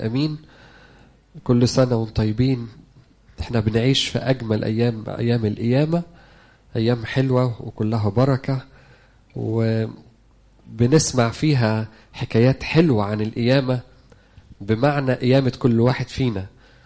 امين. كل سنة وانتم طيبين. احنا بنعيش في اجمل ايام القيامة، ايام حلوة وكلها بركة، وبنسمع فيها حكايات حلوة عن القيامة بمعنى قيامة كل واحد فينا.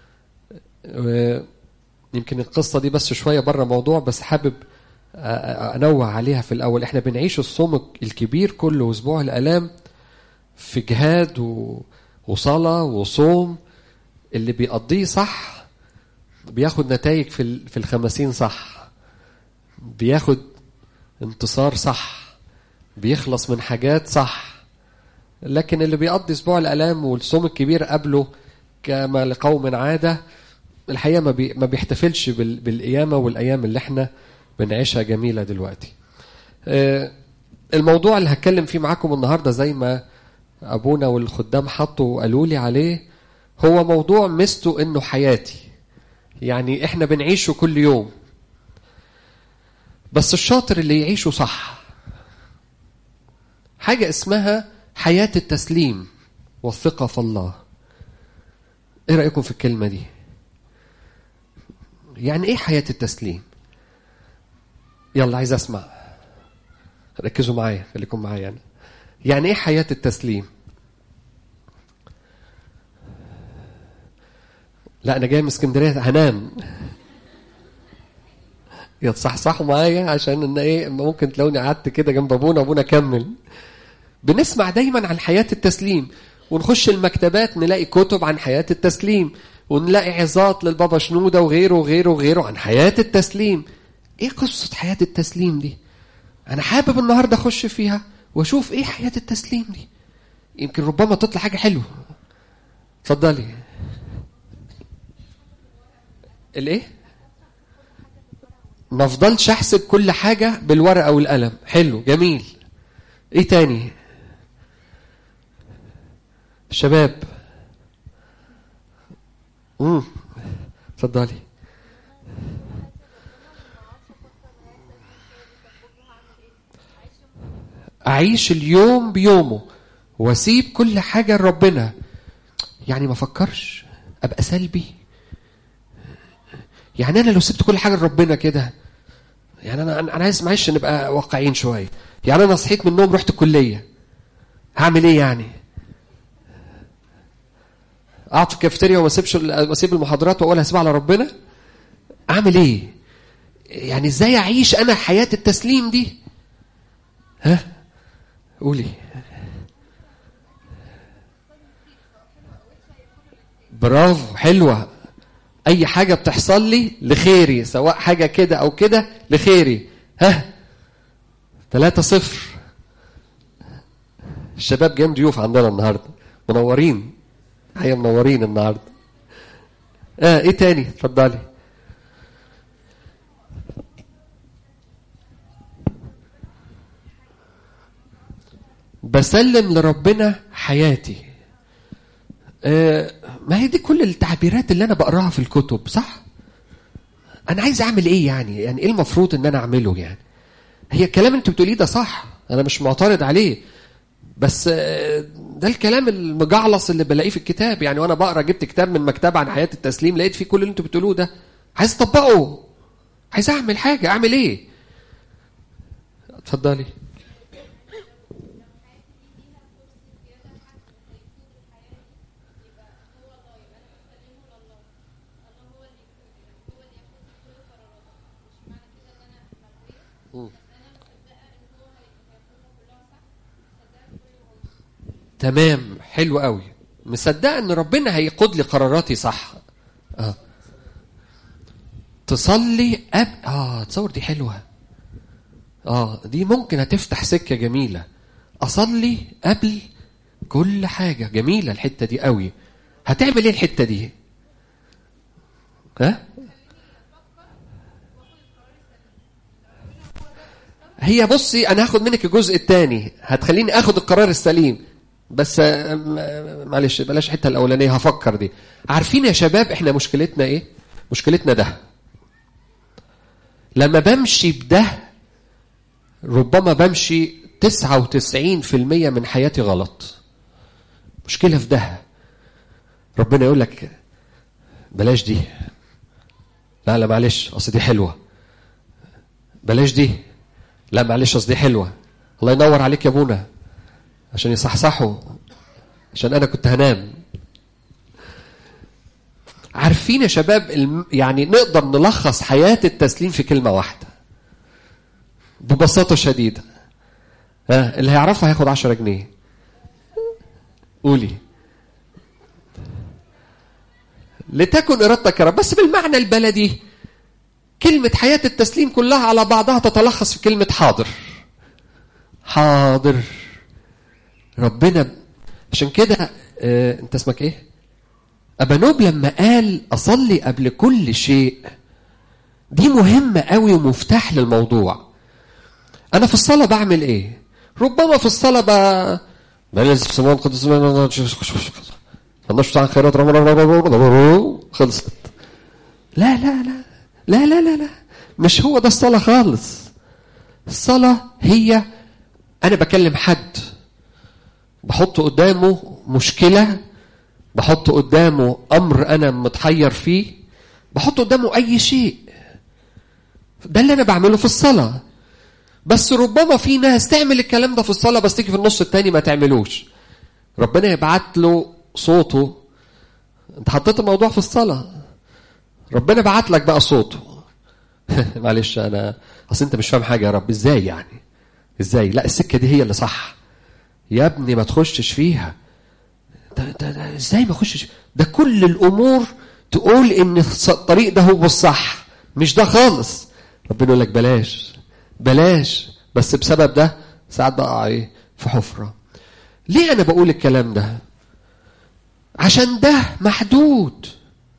يمكن القصة دي بس شوية بره موضوع، بس حابب أنوع عليها. في الأول احنا بنعيش الصوم الكبير كله أسبوع الآلام في جهاد وصلاة وصوم. اللي بيقضيه صح بياخد نتائج في الخمسين صح، بياخد انتصار صح، بيخلص من حاجات صح. لكن اللي بيقضي أسبوع الآلام والصوم الكبير قبله كما لقوم عادة، الحقيقة ما بيحتفلش بالقيامة والأيام اللي احنا بنعيشها جميلة دلوقتي. الموضوع اللي هتكلم فيه معاكم النهاردة زي ما أبونا والخدام حطوا وقالوا لي عليه، هو موضوع مستو إنه حياتي، يعني احنا بنعيشه كل يوم، بس الشاطر اللي يعيشه صح. حاجة اسمها حياة التسليم والثقة في الله. ايه رأيكم في الكلمة دي؟ يعني ايه حياة التسليم؟ يلا عايز اسمع، ركزوا معايا، خليكم معايا أنا. يعني ايه حياة التسليم؟ لا انا جاي من اسكندرية هنام. يتصحصحوا معايا عشان ان ايه ممكن تلاقوني قعدت كده جنب ابونا كمل. بنسمع دايما عن حياة التسليم، ونخش المكتبات نلاقي كتب عن حياة التسليم، ونلاقي عظات للبابا شنودة وغيره وغيره وغيره عن حياة التسليم. ايه قصة حياة التسليم دي؟ انا حابب النهاردة اخش فيها واشوف ايه حياة التسليم دي، يمكن ربما تطلع حاجة حلوة. اتفضلي. الايه؟ ما افضلش احسب كل حاجة بالورقة والقلم. حلو جميل. ايه تاني الشباب؟ اتفضلي. اعيش اليوم بيومه واسيب كل حاجة لربنا، يعني ما افكرش ابقى سلبي. يعني انا لو سبت كل حاجة لربنا كده، يعني انا عايز معلش نبقى واقعيين شوية. يعني انا صحيت من النوم رحت الكلية، هعمل ايه يعني؟ اقعد في الكافتيريا واسيب المحاضرات واقول هسيبها على ربنا؟ اعمل ايه يعني؟ ازاي اعيش انا حياة التسليم دي؟ ها قولي. برافو، حلوة. اي حاجة بتحصل لي لخيري، سواء حاجة كده او كده لخيري. ها 3-0. الشباب جايين ضيوف عندنا النهاردة، منورين، هيا منورين النهاردة. ايه تاني؟ اتفضلي. بسلم لربنا حياتي. ما هي دي كل التعبيرات اللي انا بقراها في الكتب، صح؟ انا عايز اعمل ايه يعني ايه المفروض ان انا اعمله يعني؟ هي الكلام اللي انت بتقوليه ده صح، انا مش معترض عليه، بس ده الكلام المجعلص اللي بلاقيه في الكتاب. يعني وانا بقرا جبت كتاب من مكتبه عن حياة التسليم، لقيت فيه كل اللي انتوا بتقولوه ده. عايز اطبقه، عايز اعمل حاجة، اعمل ايه؟ اتفضلي. تمام، حلو قوي. مصدقه ان ربنا هيقود لي قراراتي صح. تصلي تصور دي حلوه. دي ممكن هتفتح سكه جميله. اصلي قبل كل حاجه، جميله الحته دي قوي. هتعمل ايه الحته دي؟ هي بصي، انا هاخد منك الجزء الثاني، هتخليني اخد القرار السليم، بس معلش بلاش الحته الاولانيه، هفكر دي. عارفين يا شباب احنا مشكلتنا ايه؟ مشكلتنا ده لما بمشي بده ربما بمشي 99% من حياتي غلط. مشكلة في ده. ربنا يقول لك بلاش دي، لا لا معلش اصل دي حلوه، بلاش دي، لا معلش اصل دي حلوه. الله ينور عليك يا ابونا، عشان يصحصحوا، عشان انا كنت هنام. عارفين يا شباب يعني نقدر نلخص حياة التسليم في كلمة واحدة ببساطة شديدة. اللي هيعرفها هياخد 10 جنيه. قولي لتكن إرادتك يا رب. بس بالمعنى البلدي كلمة حياة التسليم كلها على بعضها تتلخص في كلمة حاضر. حاضر ربنا. عشان كده انت اسمك ايه؟ أبانوب لما قال أصلي قبل كل شيء، دي مهمة قوي ومفتاح للموضوع. أنا في الصلاة بعمل إيه؟ ربما في الصلاة بلز سمان قدس فنشط عن خيرات خلصت. لا لا لا لا لا لا لا، مش هو ده الصلاة خالص. الصلاة هي أنا بكلم حد، بحط قدامه مشكلة، بحط قدامه أمر أنا متحير فيه، بحط قدامه أي شيء. ده اللي أنا بعمله في الصلاة. بس ربما في ناس تعمل الكلام ده في الصلاة بس تيجي في النص التاني ما تعملوش. ربنا يبعت له صوته. انت حطيت الموضوع في الصلاة، ربنا بعت لك بقى صوته. معلش أنا أصل أنت مش فاهم حاجة يا رب. إزاي يعني؟ إزاي؟ لا السكة دي هي اللي صح يا ابني، ما تخشش فيها. ده ازاي ما اخشش؟ ده كل الامور تقول ان الطريق ده هو الصح، مش ده خالص. ربنا يقول لك بلاش بلاش، بس بسبب ده ساعات بقى ايه في حفرة. ليه انا بقول الكلام ده؟ عشان ده محدود.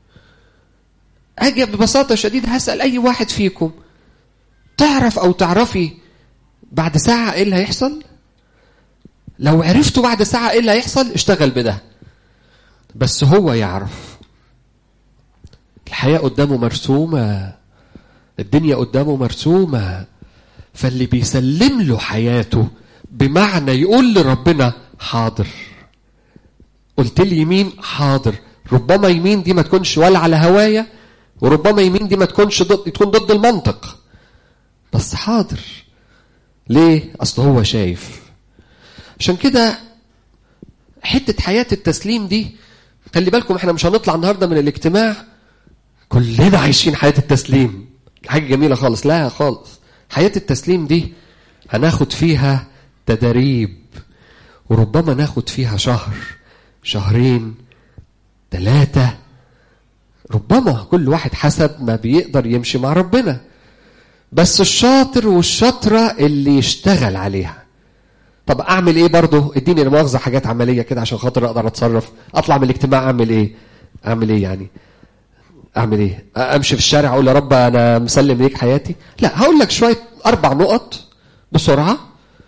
اجي ببساطة شديدة هسأل اي واحد فيكم، تعرف او تعرفي بعد ساعة ايه اللي هيحصل؟ لو عرفتوا بعد ساعة ايه اللي هيحصل اشتغل بده. بس هو يعرف الحياة قدامه مرسومة، الدنيا قدامه مرسومة. فاللي بيسلم له حياته بمعنى يقول لربنا حاضر. قلت لي يمين حاضر. ربما يمين دي ما تكونش ولا على هواية، وربما يمين دي ما تكونش تكون ضد المنطق، بس حاضر. ليه؟ أصل هو شايف. عشان كده حتة حياة التسليم دي، خلي بالكم احنا مش هنطلع النهاردة من الاجتماع كلنا عايشين حياة التسليم حاجة جميلة خالص. لا خالص. حياة التسليم دي هناخد فيها تدريب، وربما ناخد فيها شهر، شهرين، 3، ربما كل واحد حسب ما بيقدر يمشي مع ربنا. بس الشاطر والشاطرة اللي يشتغل عليها. طب اعمل ايه برضو؟ اديني المؤاخذة حاجات عملية كده عشان خاطر اقدر اتصرف. اطلع من الاجتماع اعمل ايه؟ اعمل ايه يعني؟ اعمل ايه؟ امشي في الشارع اقول يا رب انا مسلم ليك حياتي؟ لا، هقول لك شوية 4 نقط بسرعة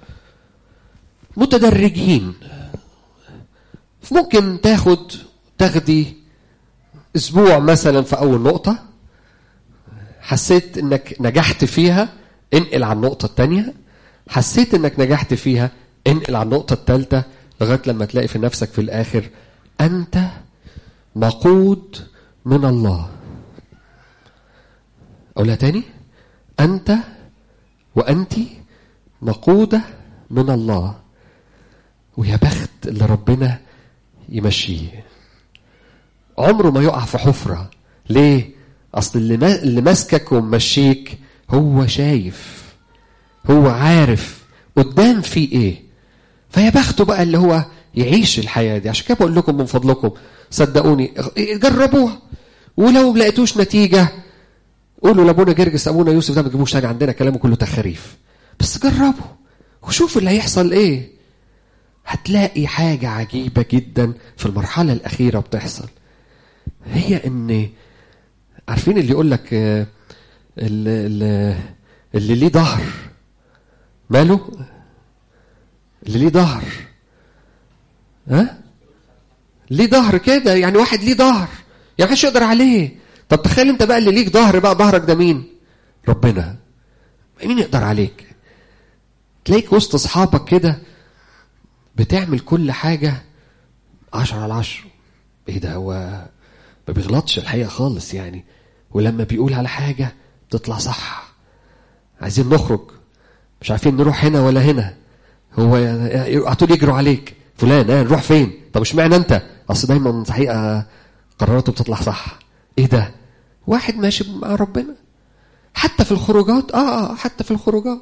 متدرجين. ممكن تاخدي اسبوع مثلا في اول نقطة، حسيت انك نجحت فيها انقل على النقطة التانية، حسيت انك نجحت فيها انقل على النقطة الثالثة، لغاية لما تلاقي في نفسك في الآخر أنت مقود من الله. أقولها تاني، أنت وأنت مقودة من الله. ويا بخت اللي ربنا يمشيه، عمره ما يقع في حفرة. ليه؟ أصل اللي ماسكك ومشيك هو شايف، هو عارف قدام في ايه. فيا بخته بقى اللي هو يعيش الحياة دي. عشان كده بقول لكم من فضلكم صدقوني جربوها، ولو ما لقيتوش نتيجة قولوا لابونا جرجس ابونا يوسف ده ما تجيبوش تاني عندنا، كلامه كله تخريف. بس جربوا وشوفوا اللي هيحصل ايه. هتلاقي حاجة عجيبة جدا في المرحلة الأخيرة بتحصل. هي ان عارفين اللي يقول لك اللي ليه ظهر ماله؟ اللي ليه ظهر ليه ظهر كده، يعني واحد ليه ظهر يعني محدش يقدر عليه. طب تخيل انت بقى اللي ليك ظهر، بقى ظهرك ده مين؟ ربنا. مين يقدر عليك؟ تلاقيك وسط اصحابك كده بتعمل كل حاجة 10/10، ايه ده، هو ما بيغلطش الحقيقة خالص يعني، ولما بيقول على حاجة تطلع صح. عايزين نخرج مش عارفين نروح هنا ولا هنا، هو هتقول يجروا عليك فلان نروح فين؟ طب مش معنى انت اصل دايما الحقيقة قراراته بتطلع صح. ايه ده، واحد ماشي مع ربنا حتى في الخروجات. حتى في الخروجات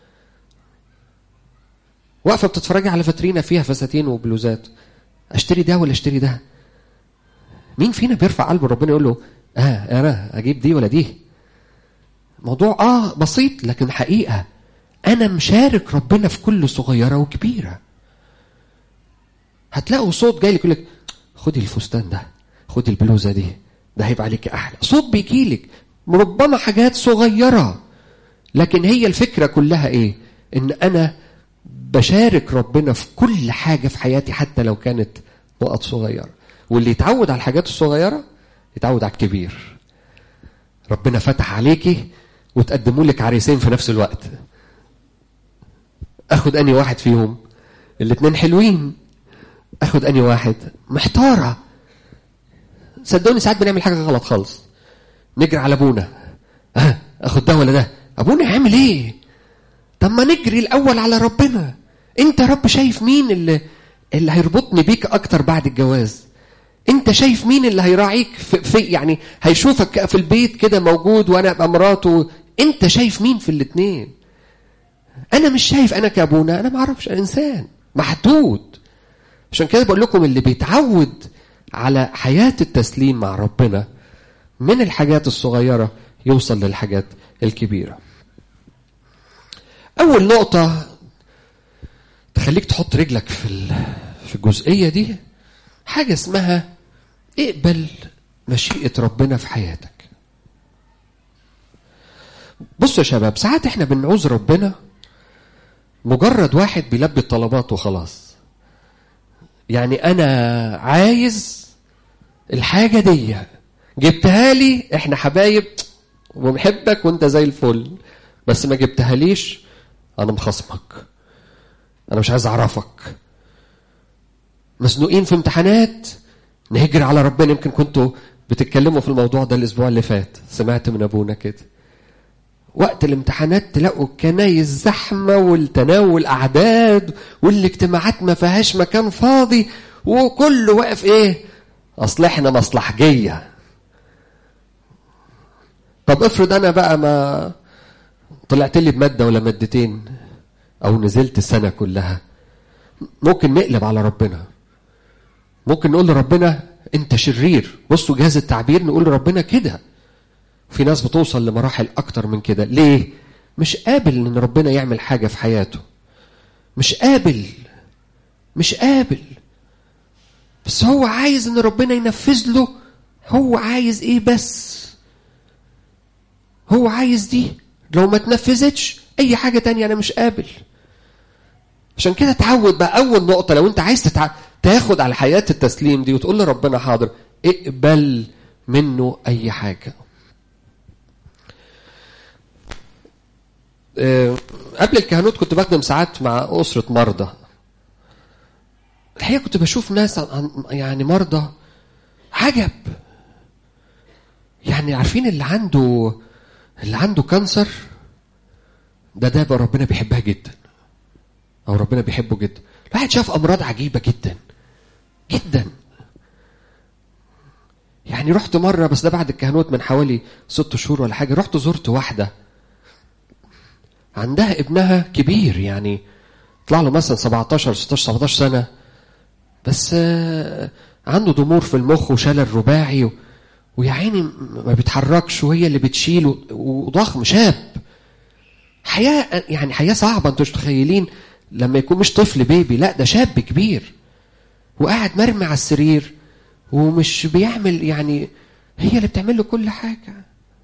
واقفة بتتفرجي على فاترينا فيها فساتين وبلوزات، اشتري ده ولا اشتري ده؟ مين فينا بيرفع قلبه ربنا يقول له انا اجيب دي ولا دي؟ موضوع بسيط، لكن حقيقة انا مشارك ربنا في كل صغيرة وكبيرة. هتلاقوا صوت جاي لك يقول لك خدي الفستان ده، خدي البلوزة دي، ده هيبقى عليك احلى. صوت بيجيلك ربما حاجات صغيرة، لكن هي الفكرة كلها ايه؟ ان انا بشارك ربنا في كل حاجة في حياتي حتى لو كانت نقط صغيرة. واللي يتعود على الحاجات الصغيرة يتعود على الكبير. ربنا فتح عليكي وتقدموا لك عريسين في نفس الوقت، اخد اني واحد فيهم؟ الاتنين حلوين، اخد اني واحد؟ محتارة. صدقوني ساعات بنعمل حاجة غلط خالص، نجري على ابونا، اخد ده ولا ده؟ ابونا هيعمل ايه؟ طب ما نجري الاول على ربنا. انت رب شايف مين اللي هيربطني بيك اكتر بعد الجواز؟ انت شايف مين اللي هيراعيك في يعني هيشوفك في البيت كده موجود وانا ابقى مراته؟ انت شايف مين في الاتنين؟ انا مش شايف. انا كابونا انا ما اعرفش، انا انسان محدود. عشان كده بقول لكم اللي بيتعود على حياة التسليم مع ربنا من الحاجات الصغيرة يوصل للحاجات الكبيرة. اول نقطة تخليك تحط رجلك في الجزئية دي حاجة اسمها اقبل مشيئة ربنا في حياتك. بصوا يا شباب، ساعات احنا بنعوز ربنا مجرد واحد بيلبي الطلبات وخلاص. يعني انا عايز الحاجة دي، جبتها لي، احنا حبايب ومحبك وانت زي الفل، بس ما جبتها ليش انا مخصمك، انا مش عايز اعرفك. مزنوقين في امتحانات نهجر على ربنا. يمكن كنتوا بتتكلموا في الموضوع ده الاسبوع اللي فات، سمعت من ابونا كده. وقت الامتحانات تلاقوا الكنايس زحمة والتناول اعداد والاجتماعات ما فيهاش مكان فاضي، وكله واقف ايه؟ اصل احنا مصلحجية. طب افرض انا بقى ما طلعت لي بمادة ولا مادتين او نزلت السنة كلها، ممكن نقلب على ربنا، ممكن نقول لربنا انت شرير. بصوا جهاز التعبير، نقول لربنا كده. في ناس بتوصل لمراحل اكتر من كده. ليه؟ مش قابل ان ربنا يعمل حاجة في حياته، مش قابل، بس هو عايز ان ربنا ينفذ له. هو عايز ايه بس؟ هو عايز دي، لو ما تنفذتش اي حاجة تانية انا مش قابل. عشان كده تعود بقى. اول نقطة لو انت عايز تاخد على حياة التسليم دي وتقول لربنا حاضر، اقبل منه اي حاجة. قبل الكهنوت كنت بخدم ساعات مع أسرة مرضى. الحقيقة كنت بشوف ناس يعني مرضى عجب. يعني عارفين اللي عنده كانسر ده بقى ربنا بيحبها جدا، او ربنا بيحبه جدا. الواحد شاف امراض عجيبة جدا جدا. يعني رحت مرة، بس ده بعد الكهنوت من حوالي 6 شهور ولا حاجة، رحت زرت واحدة عندها ابنها كبير، يعني طلع له مثلا 17 سنة، بس عنده ضمور في المخ وشلل رباعي، ويعيني ما بيتحركش، وهي اللي بتشيله، وضخم شاب. حياة صعبة. انتوا مش متخيلين لما يكون مش طفل بيبي، لا ده شاب كبير وقاعد مرمي على السرير ومش بيعمل، يعني هي اللي بتعمل له كل حاجة.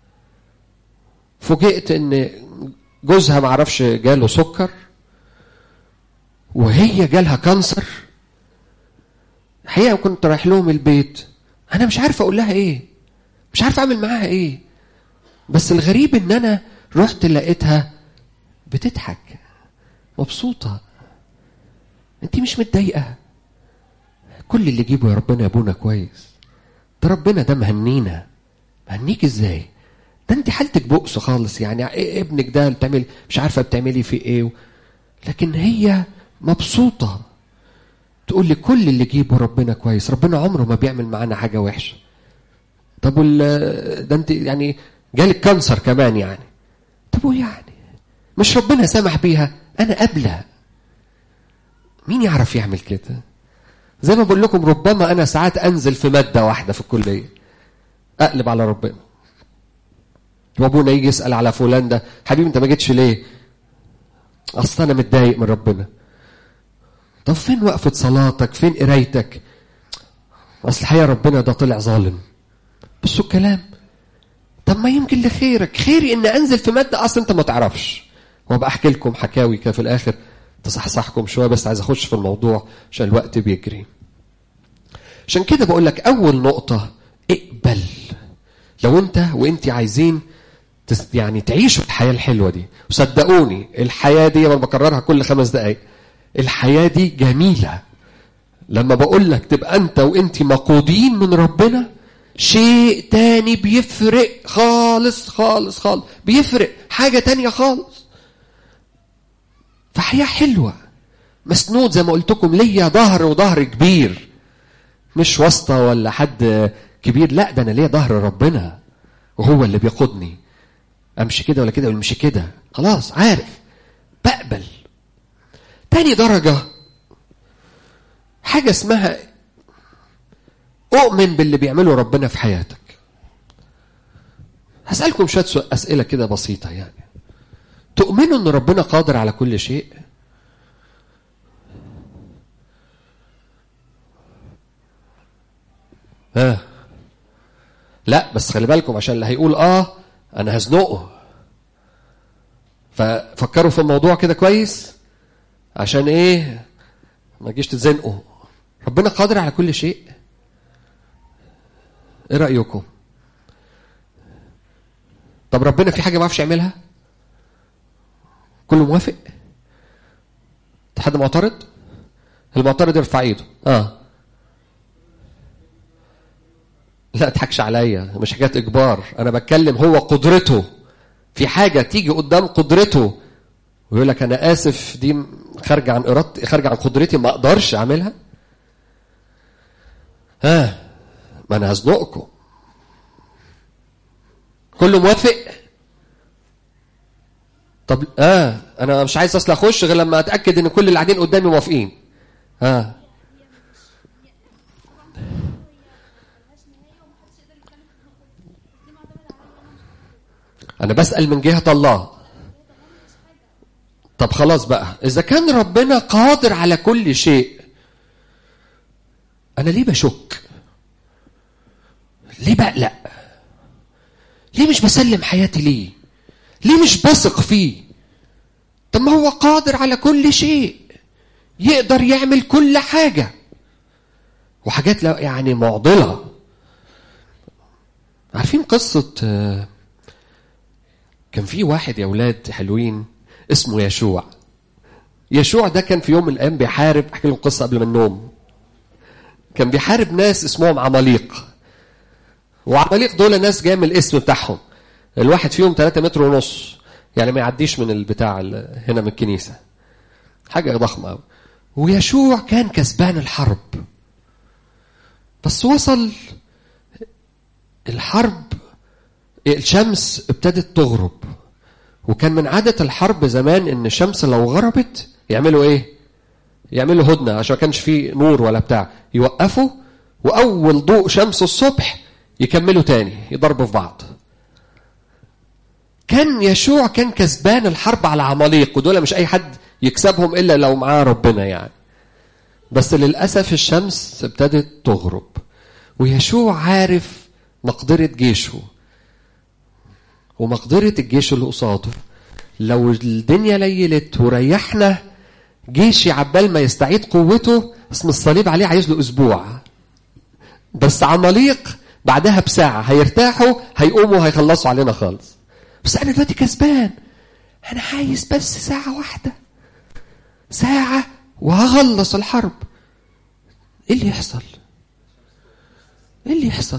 فوجئت ان جوزها معرفش جاله سكر، وهي جالها كانسر. الحقيقة كنت رايح لهم البيت، انا مش عارف اقول لها ايه، مش عارف اعمل معاها ايه. بس الغريب ان انا رحت لقيتها بتضحك مبسوطة. انت مش متضايقة؟ كل اللي جيبه يا ربنا يا ابونا كويس. ده ربنا ده مهنينا. مهنيك ازاي؟ ده انت حالتك بؤس خالص، يعني إيه ابنك ده بتعمل مش عارفه بتعملي فيه ايه. لكن هي مبسوطه تقول لي كل اللي جيبه ربنا كويس. ربنا عمره ما بيعمل معانا حاجه وحشه. طب ده انت يعني جالك كانسر كمان يعني. طب يعني مش ربنا سامح بيها؟ انا قابله. مين يعرف يعمل كده؟ زي ما بقول لكم ربما انا ساعات انزل في ماده واحده في الكليه اقلب على ربنا، وابونا يجي يسال على فلان ده، حبيبي انت ما جيتش ليه؟ اصل انا متضايق من ربنا. طب فين وقفه صلاتك؟ فين قرايتك؟ اصل الحقيقه ربنا ده طلع ظالم. بصوا الكلام. طب ما يمكن لخيرك. خيري ان انزل في ماده اصلا انت ما تعرفش، وابقى احكي لكم حكاوي كده في الاخر تصحصحكم شويه، بس عايز اخش في الموضوع عشان الوقت بيجري. عشان كده بقول لك اول نقطه اقبل. لو انت وانت عايزين يعني تعيشوا الحياه الحلوه دي، وصدقوني الحياه دي انا بكررها كل 5 دقائق، الحياه دي جميله. لما بقول لك تبقى انت وانت مقودين من ربنا، شيء تاني بيفرق خالص خالص خالص، بيفرق حاجه تانية خالص. فحياه حلوه مسنود زي ما قلت لكم، ليا ظهر وظهر كبير، مش واسطه ولا حد كبير، لا ده انا ليا ظهر ربنا وهو اللي بيقودني. امشي كده ولا كده ولا امشي كده، خلاص عارف، بقبل. تاني درجه حاجه اسمها اؤمن باللي بيعمله ربنا في حياتك. هسألكم شويه اسئله كده بسيطه. يعني تؤمنوا ان ربنا قادر على كل شيء؟ لا بس خلي بالكم، عشان اللي هيقول انا هزنقه. ففكروا في الموضوع كده كويس، عشان ايه ما تجيش تتزنقوا. ربنا قادر على كل شيء. ايه رأيكم؟ طب ربنا في حاجة ما يعرفش يعملها؟ كله موافق؟ حد معترض؟ المعترض يرفع ايده. لا تضحكش عليا، مش حاجة اجبار، انا بتكلم هو قدرته. في حاجة تيجي قدام قدرته ويقول لك انا اسف دي خارجة عن ارادتي، خارجة عن قدرتي، ما اقدرش اعملها. ما انا هزنقكم. كله موافق؟ طب انا مش عايز اصلا اخش غير لما اتاكد ان كل اللي قاعدين قدامي موافقين. انا بسال من جهه الله. طب خلاص بقى، اذا كان ربنا قادر على كل شيء، انا ليه بشك؟ ليه بقلق؟ ليه مش بسلم حياتي؟ ليه مش بثق فيه؟ طب ما هو قادر على كل شيء، يقدر يعمل كل حاجة، وحاجات يعني معضلة. عارفين قصة كان في واحد يا ولاد حلوين اسمه يشوع. يشوع ده كان في يوم من الأيام بيحارب، أحكي لكم قصة قبل ما النوم. كان بيحارب ناس اسمهم عماليق، وعماليق دول ناس جايه من الاسم بتاعهم. الواحد فيهم 3 متر ونص، يعني ما يعديش من البتاع هنا من الكنيسة، حاجة ضخمة قوي. ويشوع كان كسبان الحرب، بس وصل الحرب الشمس ابتدت تغرب، وكان من عادة الحرب زمان ان الشمس لو غربت يعملوا ايه؟ يعملوا هدنة، عشان ما كانش فيه نور ولا بتاع، يوقفوا واول ضوء شمس الصبح يكملوا تاني يضربوا في بعض. كان يشوع كان كسبان الحرب على عماليق، ودول مش اي حد يكسبهم الا لو معاه ربنا يعني. بس للأسف الشمس ابتدت تغرب، ويشوع عارف مقدرة جيشه ومقدرة الجيش اللي قصاده. لو الدنيا ليلت وريحنا جيشي عبال ما يستعيد قوته، اسم الصليب عليه عايز له اسبوع. بس عماليق بعدها بساعة هيرتاحوا، هيقوموا هيخلصوا علينا خالص. بس انا دلوقتي كسبان، انا عايز بس ساعة واحدة، ساعة وهخلص الحرب. ايه اللي يحصل؟ ايه اللي يحصل؟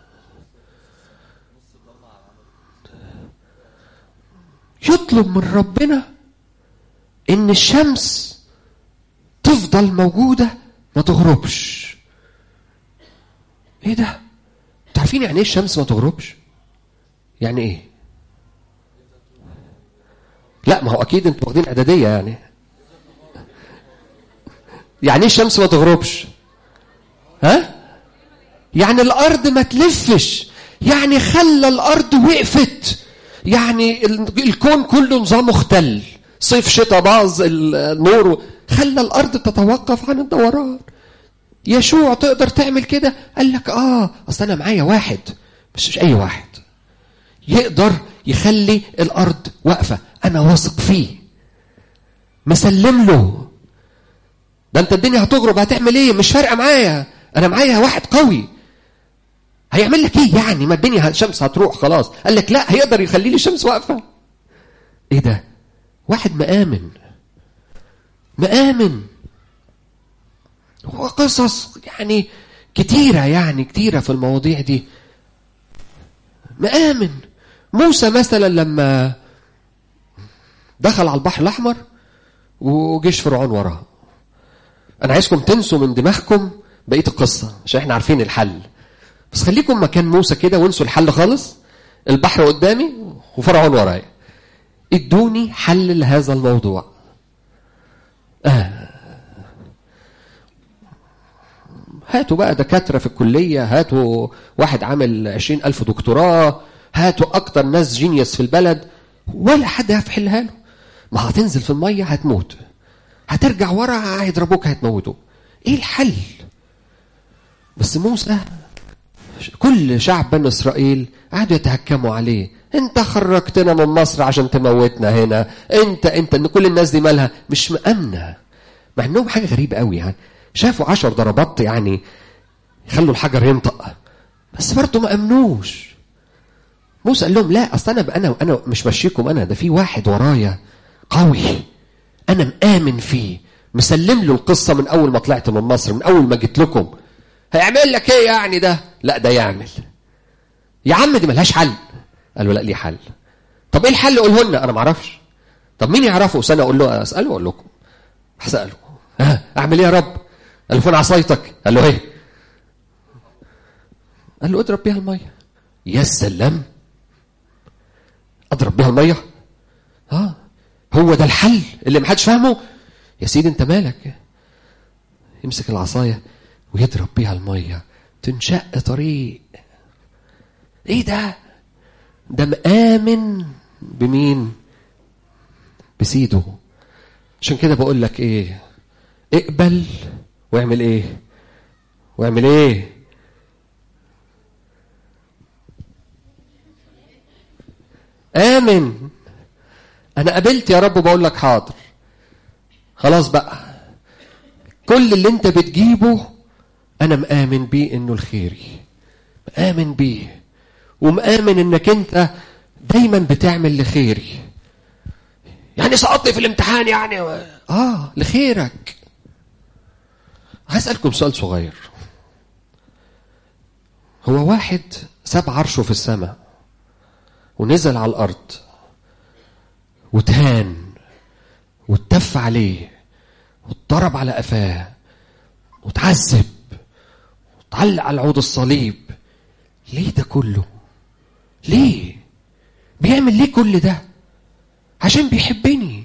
يطلب من ربنا ان الشمس تفضل موجودة ما تغربش. ايه ده؟ تعرفين يعني ايه الشمس ما تغربش؟ يعني ايه؟ لا ما هو اكيد انتوا واخدين اعدادية يعني. يعني ايه الشمس ما تغربش؟ ها؟ يعني الارض ما تلفش، يعني خلى الارض وقفت، يعني الكون كله نظام مختل، صيف شتاء باظ النور، خلى الارض تتوقف عن الدوران. يشوع تقدر تعمل كده؟ قال لك اصل انا معايا واحد، مش اي واحد، يقدر يخلي الارض واقفه، انا واثق فيه، مسلم له. ده انت الدنيا هتغرب هتعمل ايه؟ مش فارقه معايا، انا معايا واحد قوي. هيعمل لك ايه يعني؟ ما الدنيا الشمس هتروح خلاص. قال لك لا، هيقدر يخلي لي الشمس واقفه. ايه ده؟ واحد مآمن. وقصص يعني كتيرة في المواضيع دي. مآمن. موسى مثلا لما دخل على البحر الأحمر وجيش فرعون وراه، أنا عايزكم تنسوا من دماغكم بقية القصة عشان احنا عارفين الحل، بس خليكم مكان موسى كده وانسوا الحل خالص. البحر قدامي وفرعون ورايا، ادوني حل لهذا الموضوع. هاتوا بقى دكاترة في الكلية، هاتوا واحد عامل 20,000 دكتوراه، هاتوا أكتر ناس جينيوس في البلد، ولا حد هيحلها له. ما هتنزل في المية هتموت، هترجع ورا هيضربوك هتموتوا. ايه الحل؟ بس موسى كل شعب بني إسرائيل قعدوا يتهكموا عليه. انت خرجتنا من مصر عشان تموتنا هنا، انت ان كل الناس دي مالها مش مأمنة. مع انهم حاجة غريبة قوي يعني، شافوا 10 ضربات يعني يخلوا الحجر ينطق، بس برضه ما أمنوش. موسى قال لهم لا، اصل انا مش ماشيكم، انا ده في واحد ورايا قوي، انا مآمن فيه، مسلم له القصة من اول ما طلعت من مصر، من اول ما جيت لكم. هيعمل لك ايه يعني ده؟ لا ده يعمل. يا عم دي ملهاش حل. قالوا لا ليه حل. طب ايه الحل؟ قوله لنا. انا ما اعرفش. طب مين يعرفه؟ سنه اقول له، اساله اقول لكم. هساله. اعمل ايه يا رب؟ قال له فين عصايتك؟ قال له ايه؟ قال له اضرب بيها الميه. يا سلام، اضرب بيها الميه؟ هو ده الحل اللي محدش فاهمه؟ يا سيدي انت مالك. يمسك العصايه ويضرب بيها الميه تنشق طريق. ايه ده؟ ده مآمن بمين؟ بسيده. عشان كده بقول لك ايه، اقبل واعمل ايه؟ واعمل ايه؟ آمن. انا قبلت يا رب، بقول لك حاضر. خلاص بقى، كل اللي انت بتجيبه انا مآمن بيه انه الخيري، مآمن بيه، ومآمن انك انت دايما بتعمل لخيري. يعني سقطت في الامتحان يعني لخيرك. هسألكم سؤال صغير. هو واحد ساب عرشه في السماء ونزل على الأرض وتهان واتف عليه واتضرب على قفاه وتعذب وتعلق على عود الصليب. ليه ده كله؟ ليه بيعمل ليه كل ده؟ عشان بيحبني.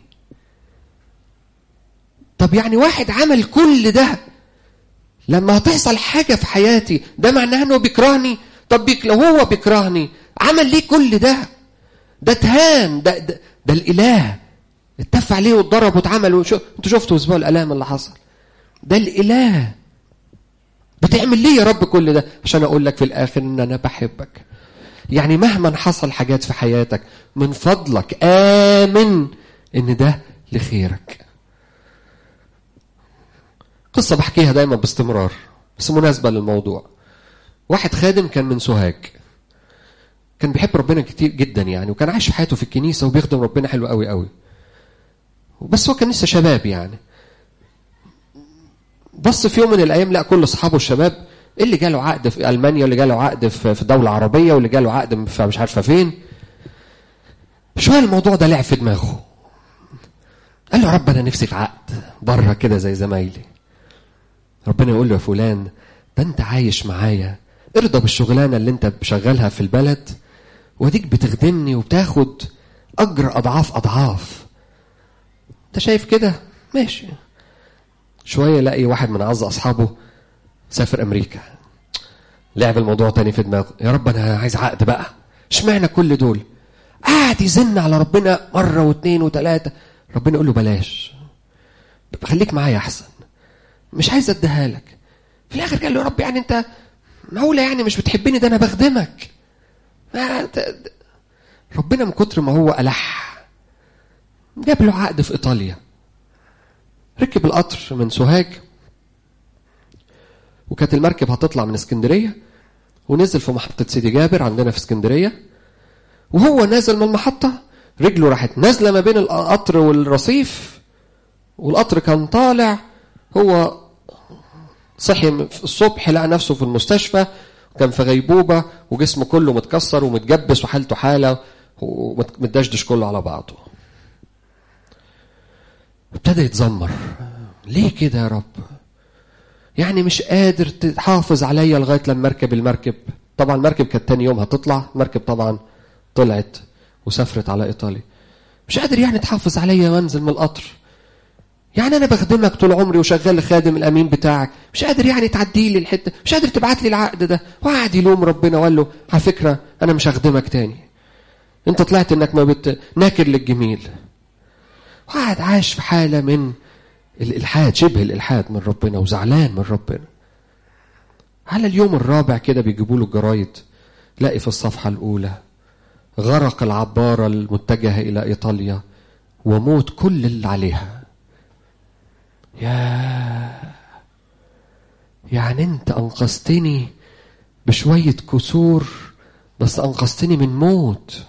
طب يعني واحد عمل كل ده، لما هتحصل حاجة في حياتي ده معناه انه بيكرهني؟ طب لو هو بيكرهني عمل ليه كل ده؟ ده تهان، ده الإله اتف عليه واتضرب واتعمل انتوا شفتوا اسبوع الآلام اللي حصل ده. الإله بتعمل ليه يا رب كل ده؟ عشان اقول لك في الاخر ان انا بحبك. يعني مهما حصل حاجات في حياتك، من فضلك آمن ان ده لخيرك. قصة بحكيها دايما باستمرار بس مناسبة للموضوع. واحد خادم كان من سوهاج، كان بيحب ربنا كتير جدا يعني، وكان عايش في حياته في الكنيسة وبيخدم ربنا حلو قوي قوي، بس هو كان لسه شباب يعني. بص في يوم من الايام لقى كل اصحابه الشباب اللي جاله عقد في المانيا واللي جاله عقد في دوله عربيه واللي جاله عقد في مش عارفه فين. شويه الموضوع ده لعب في دماغه، قال له رب انا نفسي في عقد بره كده زي زمايلي. ربنا يقول له يا فلان ده انت عايش معايا، ارضى بالشغلانه اللي انت بشغلها في البلد وديك بتخدمني وبتاخد اجر اضعاف اضعاف. انت شايف كده؟ ماشي. شويه يلاقي واحد من اعز اصحابه سافر امريكا، لعب الموضوع تاني في دماغه، يا رب انا عايز عقد بقى، اشمعنى كل دول؟ قاعد يزن على ربنا مره واثنين وثلاثه. ربنا يقول له بلاش، خليك معايا احسن، مش عايز اديها لك. في الاخر قال له يا رب يعني انت معقوله يعني مش بتحبني؟ ده انا بخدمك. ربنا من كتر ما هو ألح جاب له عقد في ايطاليا. ركب القطر من سوهاج، وكانت المركب هتطلع من اسكندريه، ونزل في محطه سيدي جابر عندنا في اسكندريه. وهو نازل من المحطه رجله راحت نازله ما بين القطر والرصيف، والقطر كان طالع. هو صحي الصبح لقى نفسه في المستشفى، وكان في غيبوبه وجسمه كله متكسر ومتجبس وحالته حاله ومتدشدش كله على بعضه. ابتدى يتذمر، ليه كده يا رب؟ يعني مش قادر تحافظ عليا لغايه لما اركب المركب. طبعا المركب كانت تاني يوم هتطلع، المركب طبعا طلعت وسافرت على ايطاليا. مش قادر يعني تحافظ عليا وانزل من القطر؟ يعني انا بخدمك طول عمري وشغال خادم الامين بتاعك، مش قادر يعني تعدي لي الحته؟ مش قادر تبعت لي العقد ده؟ وقعد يلوم ربنا وقال له على فكره انا مش هخدمك تاني، انت طلعت انك ما ناكر للجميل. وقعد عاش في حاله من الالحاد، شبه الالحاد من ربنا، وزعلان من ربنا. على اليوم الرابع كده بيجيبوا له الجرايد، لاقي في الصفحه الاولى غرق العباره المتجهه الى ايطاليا وموت كل اللي عليها. يعني انت انقذتني بشويه كسور، بس انقذتني من موت.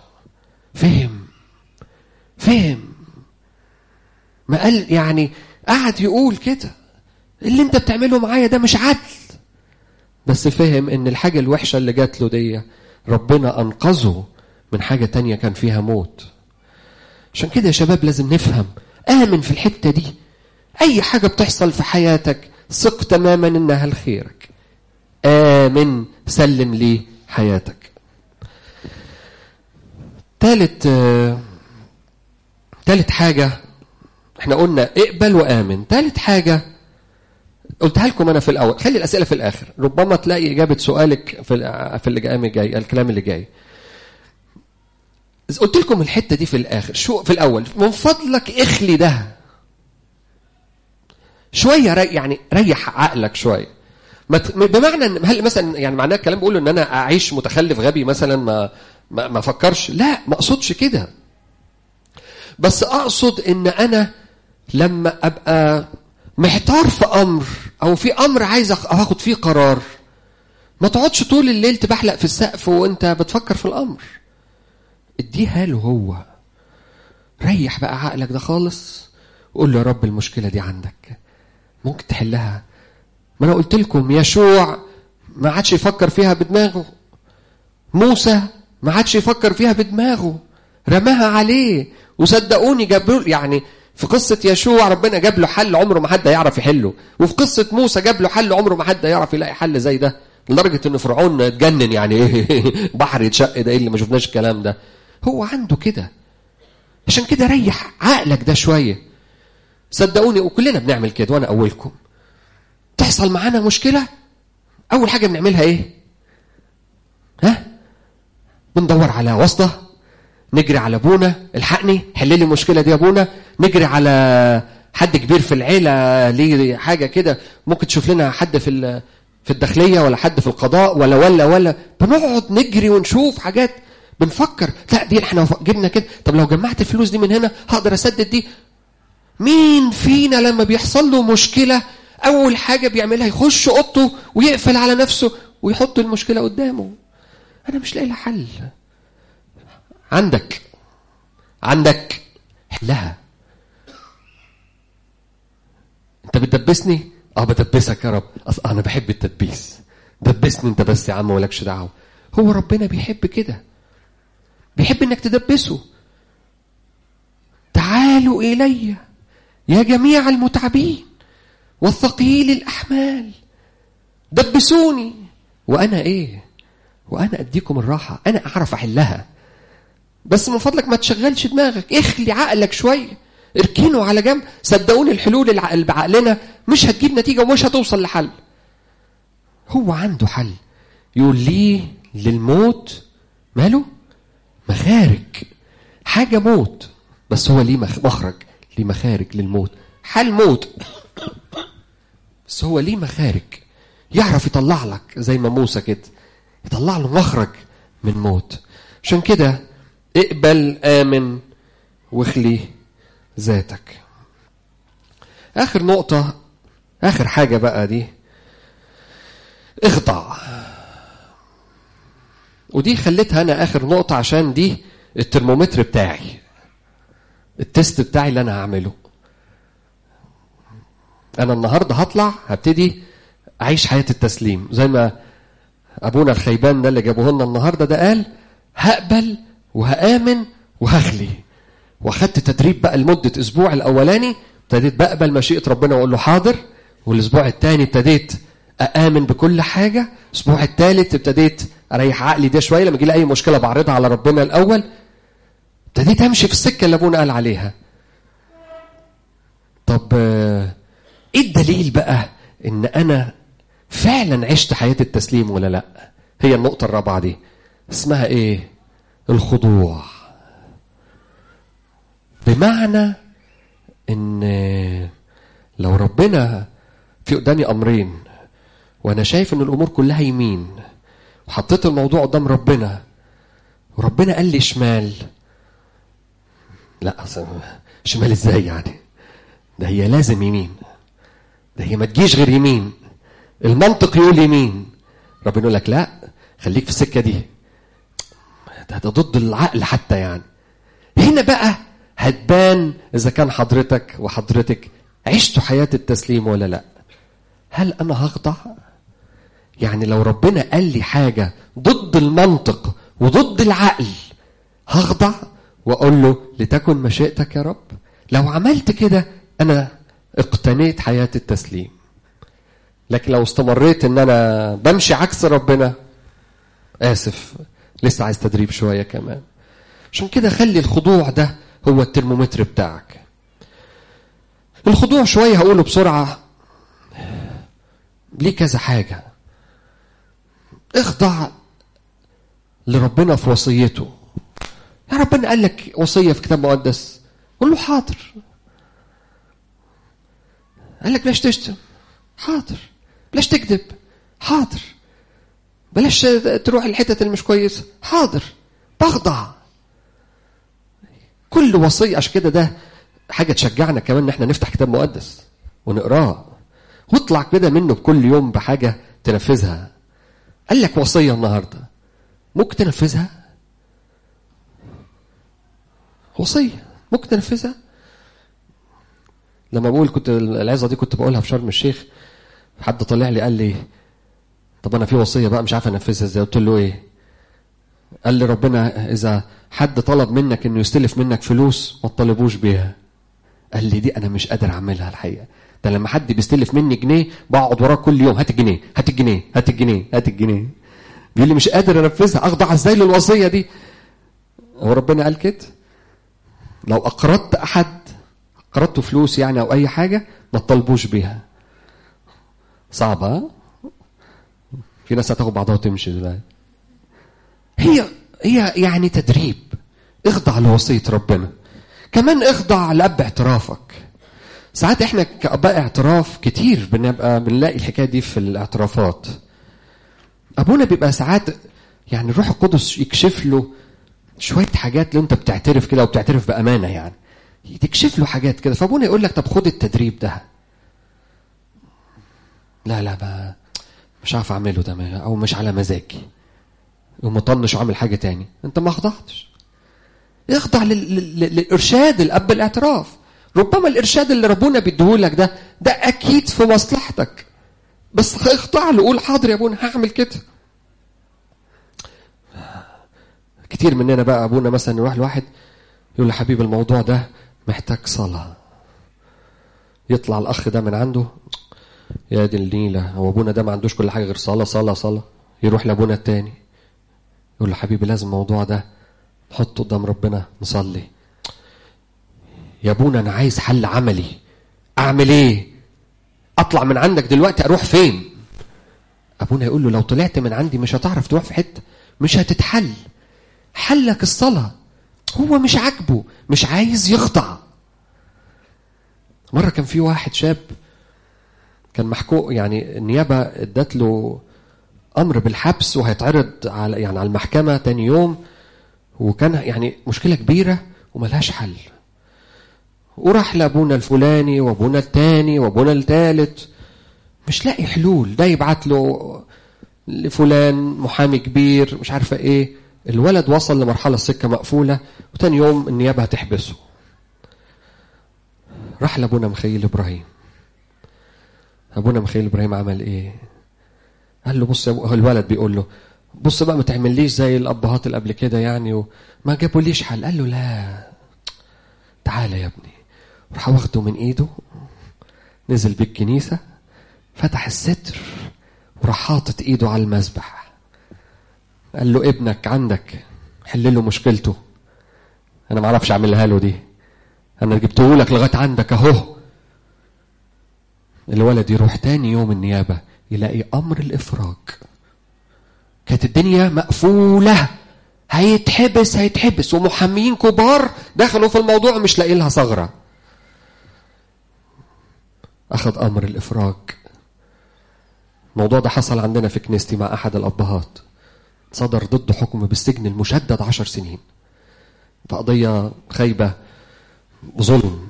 فهم ما قال يعني، قعد يقول كده اللي انت بتعمله معايا ده مش عدل، بس فهم ان الحاجة الوحشة اللي جات له دي ربنا انقذه من حاجة تانية كان فيها موت. عشان كده يا شباب لازم نفهم، آمن في الحتة دي. اي حاجة بتحصل في حياتك ثق تماما انها لخيرك، آمن، سلم لي حياتك. ثالث حاجة احنا قلنا اقبل وآمن. ثالث حاجة قلتها لكم انا في الاول، خلي الاسئله في الاخر، ربما تلاقي اجابه سؤالك في الكلام الجاي. الكلام اللي جاي قلت لكم الحته دي في الاخر. شو في الاول؟ من فضلك اخلي ده شويه، يعني ريح عقلك شويه. بمعنى هل مثلا يعني معناه الكلام بيقول ان انا اعيش متخلف غبي مثلا ما افكرش؟ لا، ما اقصدش كده، بس اقصد ان انا لما ابقى محتار في امر او في امر عايز اخد فيه قرار، ما تقعدش طول الليل تبحلق في السقف وانت بتفكر في الامر. اديها له هو، ريح بقى عقلك ده خالص، وقول له يا رب المشكله دي عندك، ممكن تحلها. ما انا قلت لكم يشوع ما عادش يفكر فيها بدماغه، موسى ما عادش يفكر فيها بدماغه، رماها عليه. وصدقوني جابوا يعني في قصة يشوع ربنا جاب له حل عمره ما حد يعرف يحله، وفي قصة موسى جاب له حل عمره ما حد يعرف يلاقي حل زي ده، لدرجة ان فرعون اتجنن. يعني ايه بحر يتشق ده؟ ايه اللي ما شفناش الكلام ده؟ هو عنده كده. عشان كده ريح عقلك ده شوية. صدقوني وكلنا بنعمل كده وانا اولكم. تحصل معانا مشكلة، اول حاجة بنعملها ايه؟ بندور على واسطة، نجري على ابونا الحقني حل لي المشكله دي يا ابونا، نجري على حد كبير في العيله ليه حاجه كده، ممكن تشوف لنا حد في الداخليه ولا حد في القضاء ولا بنقعد نجري ونشوف حاجات، بنفكر لا دي احنا جبنا كده، طب لو جمعت الفلوس دي من هنا هقدر اسدد دي. مين فينا لما بيحصل له مشكله اول حاجه بيعملها يخش اوضته ويقفل على نفسه ويحط المشكله قدامه؟ انا مش لاقي لها حل. عندك حلها. انت بتدبسني، بدبسك يا رب، انا بحب التدبيس، دبسني انت بس يا عم ولكش دعوه. هو ربنا بيحب كده، بيحب انك تدبسه. تعالوا الي يا جميع المتعبين والثقيل الاحمال، دبسوني وانا ايه، وانا اديكم الراحه، انا اعرف احلها. بس من فضلك ما تشغلش دماغك، اخلي عقلك شويه، اركنه على جنب. صدقوني الحلول اللي بعقلنا مش هتجيب نتيجه ومش هتوصل لحل. هو عنده حل. يقول لي للموت ماله مخارج، حاجه موت بس هو ليه مخرج، ليه مخارج للموت. حال موت بس هو ليه مخارج، يعرف يطلع لك زي ما موسى كده يطلع له مخرج من موت. عشان كده اقبل، آمن، واخلي ذاتك. آخر نقطة، آخر حاجة بقى دي، اخضع. ودي خليتها أنا آخر نقطة عشان دي الترمومتر بتاعي، التست بتاعي اللي أنا هعمله. أنا النهاردة هبتدي أعيش حياة التسليم زي ما أبونا الخيبان ده اللي جابوه لنا النهاردة ده قال، هقبل وهآمن وهخلي. واخدت تدريب بقى لمدة أسبوع الأولاني، ابتديت بقبل مشيئة ربنا وأقول له حاضر. والأسبوع الثاني ابتديت أآمن بكل حاجة. الأسبوع الثالث ابتديت أريح عقلي ده شوية، لما يجي لي أي مشكلة بعرضها على ربنا الأول. ابتديت أمشي في السكة اللي أبونا قال عليها. طب إيه الدليل بقى إن أنا فعلا عشت حياة التسليم ولا لأ؟ هي النقطة الرابعة دي، اسمها إيه؟ الخضوع. بمعنى ان لو ربنا في قدامي امرين وانا شايف ان الامور كلها يمين، وحطيت الموضوع قدام ربنا وربنا قال لي شمال، لا شمال ازاي يعني؟ ده هي لازم يمين، ده هي ما تجيش غير يمين. المنطق يقول يمين، ربنا يقول لك لا خليك في السكه دي، ده ضد العقل حتى. يعني هنا بقى هتبان إذا كان حضرتك وحضرتك عشتوا حياة التسليم ولا لا. هل أنا هخضع؟ يعني لو ربنا قال لي حاجة ضد المنطق وضد العقل، هخضع وأقول له لتكن مشيئتك يا رب. لو عملت كده أنا اقتنيت حياة التسليم. لكن لو استمريت إن أنا بمشي عكس ربنا، آسف، لسه عايز تدريب شوية كمان. عشان كده خلي الخضوع ده هو الترمومتر بتاعك. الخضوع شوية هقوله بسرعة، ليه كذا حاجة. اخضع لربنا في وصيته. يا ربنا قال لك وصية في كتاب مقدس، قول له حاضر. قال لك بلاش تشتم، حاضر. بلاش تكذب، حاضر. بلاش تروح الحتة اللي مش كويسة، حاضر. بخضع كل وصية. عشان كده ده حاجة تشجعنا كمان ان احنا نفتح كتاب مقدس ونقراه واطلع كده منه بكل يوم بحاجة تنفذها. قال لك وصية النهاردة، ممكن تنفذها؟ وصية ممكن تنفذها؟ لما بقول كنت العظة دي كنت بقولها في شرم الشيخ، حد طلع لي قال لي طب انا في وصية بقى مش عارف انفذها ازاي. قلت له ايه؟ قال لي ربنا اذا حد طلب منك انه يستلف منك فلوس ما تطالبوش بيها. قال لي دي انا مش قادر اعملها الحقيقه. ده لما حد بيستلف مني جنيه بقعد وراه كل يوم، هات الجنيه هات الجنيه هات الجنيه هات الجنيه. بيقول لي مش قادر انفذها، اخضع ازاي للوصيه دي؟ هو ربنا قال كده لو اقرضت احد، اقرضته فلوس يعني او اي حاجه، ما تطالبوش بيها. صعبه؟ في ناس هتاخد بعضها وتمشي دلوقتي. هي يعني تدريب. اخضع لوصيه ربنا. كمان اخضع لأب اعترافك. ساعات احنا كأباء اعتراف كتير بنلاقي الحكاية دي في الاعترافات. أبونا بيبقى ساعات يعني الروح القدس يكشف له شوية حاجات اللي انت بتعترف كده وبتعترف بأمانة، يعني تكشف له حاجات كده. فأبونا يقول لك طب خد التدريب ده. لا مش عارف أعمله ده، أو مش على مزاجي، ومطنش وعمل حاجة تاني. انت ما خضعتش. اخضع للإرشاد الأب الاعتراف. ربما الإرشاد اللي ربنا بيديهولك ده أكيد في مصلحتك، بس اخضع له، قول حاضر يا ابونا هعمل كده. كتير مننا بقى أبونا مثلا يروح لواحد يقول له حبيب الموضوع ده محتاج صلاة، يطلع الأخ ده من عنده يا دي النيلة، هو أبونا ده ما عندوش كل حاجة غير صلاة صلاة صلاة. يروح لأبونا التاني يقول له حبيبي لازم الموضوع ده نحطه قدام ربنا نصلي. يا ابونا أنا عايز حل عملي، أعمل إيه؟ أطلع من عندك دلوقتي أروح فين؟ أبونا يقول له لو طلعت من عندي مش هتعرف تروح في حتة، مش هتتحل. حلك الصلاة. هو مش عاجبه، مش عايز يخضع. مرة كان في واحد شاب كان محكوم، يعني النيابة ادت له أمر بالحبس وهيتعرض على المحكمة تاني يوم، وكان يعني مشكلة كبيرة وملهاش حل. وراح لأبونا الفلاني وأبونا التاني وأبونا التالت، مش لاقي حلول. ده يبعت له لفلان محامي كبير مش عارفة ايه. الولد وصل لمرحلة السكة مقفولة، وتاني يوم النيابة هتحبسه. راح لأبونا مخيل إبراهيم. أبونا مخيل إبراهيم عمل ايه؟ قال له بص يا أبو، الولد بيقول له بص بقى ما تعمليش زي الأبهات اللي قبل كده يعني، وما جابوا ليش حل. قال له لا تعالى يا ابني. راح واخده من ايده، نزل بالكنيسة، فتح الستر وراح حاطط ايده على المذبح. قال له ابنك عندك، حل له مشكلته. انا ما اعرفش اعملها له دي، انا جبته لك لغايه عندك اهو. الولد يروح تاني يوم النيابه يلاقي امر الافراج. كانت الدنيا مقفوله، هيتحبس، ومحامين كبار دخلوا في الموضوع مش لاقي لها ثغره. اخذ امر الافراج. الموضوع ده حصل عندنا في كنيستي مع احد الابهات، صدر ضده حكم بالسجن المشدد 10 سنين. قضية خيبة ظلم،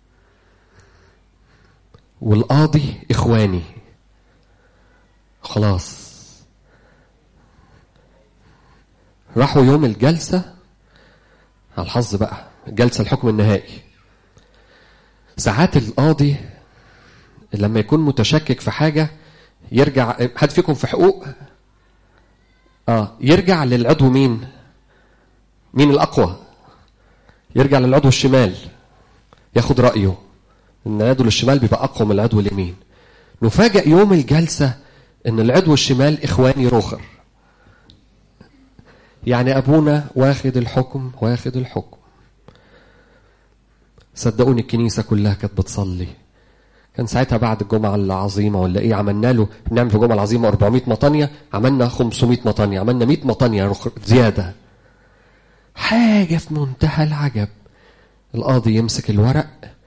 والقاضي إخواني. خلاص راحوا يوم الجلسة، على الحظ بقى الجلسة الحكم النهائي. ساعات القاضي لما يكون متشكك في حاجة يرجع. حد فيكم في حقوق يرجع للعضو مين الأقوى؟ يرجع للعضو الشمال ياخد رأيه، ان العضو الشمال بيبقى أقوى من العضو اليمين. نفاجأ يوم الجلسة ان العضو الشمال إخواني روخر، يعني أبونا واخد الحكم. صدقوني الكنيسة كلها كانت بتصلي. كان ساعتها بعد الجمعة العظيمة ولا ايه، عملنا له بنعمل في الجمعة العظيمة 400 مطانية، عملنا 500 مطانية، عملنا 100 مطانية زيادة. حاجة في منتهى العجب. القاضي يمسك الورق،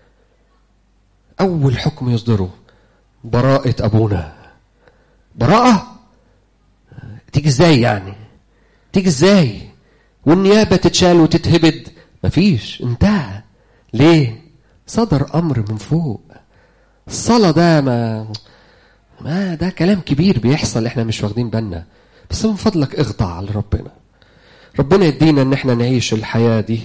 أول حكم يصدره براءة أبونا. براءة؟ تيجي ازاي يعني؟ تيجي ازاي؟ والنيابة تتشال وتتهبد؟ مفيش، انتهى. ليه؟ صدر أمر من فوق. الصلاة ده ما ده كلام كبير بيحصل احنا مش واخدين بالنا. بس من فضلك اخضع لربنا. ربنا يدينا ان احنا نعيش الحياة دي.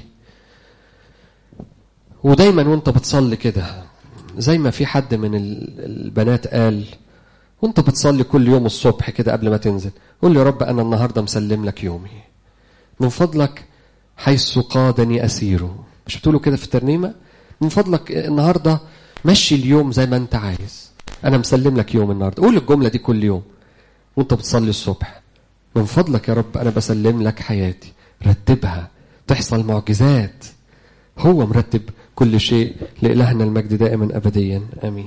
ودايما وانت بتصلي كده، زي ما في حد من البنات قال، وانت بتصلي كل يوم الصبح كده قبل ما تنزل، قول يا رب انا النهاردة مسلم لك يومي، من فضلك حيث قادني أسيره. مش بتقولوا كده في الترنيمة؟ من فضلك النهاردة مشي اليوم زي ما انت عايز، انا مسلم لك يوم النهاردة. قول الجملة دي كل يوم وانت بتصلي الصبح، من فضلك يا رب انا بسلم لك حياتي، رتبها تحصل معجزات. هو مرتب كل شيء. لإلهنا المجد دائما أبديا آمين.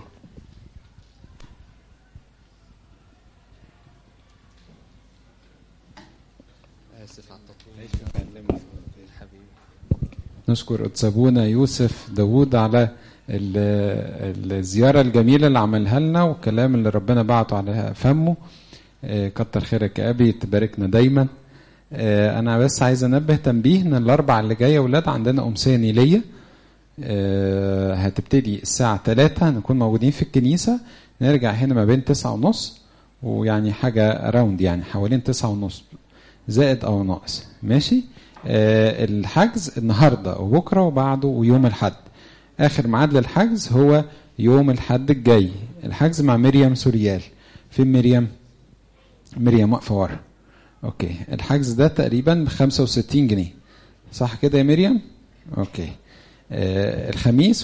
نشكر قدس أبونا يوسف داود على الزيارة الجميلة اللي عملها لنا، والكلام اللي ربنا بعته على فمه. كتر خيرك يا أبي، تباركنا دايما. أنا بس عايز أنبه تنبيه إن الأربع اللي جاية ولاد عندنا أمسية نيلية، هتبتدي الساعة 3، هنكون موجودين في الكنيسة، نرجع هنا ما بين 9:30 ويعني حاجة أراوند، يعني حوالين 9:30 زائد أو ناقص. ماشي. الحجز النهاردة وبكرة وبعده ويوم الحد. اخر ميعاد للحجز هو يوم الحد الجاي. الحجز مع مريم سوريال. فين مريم؟ مريم واقفه ورا. اوكي، الحجز ده تقريبا 65 جنيه، صح كده يا مريم؟ اوكي. الخميس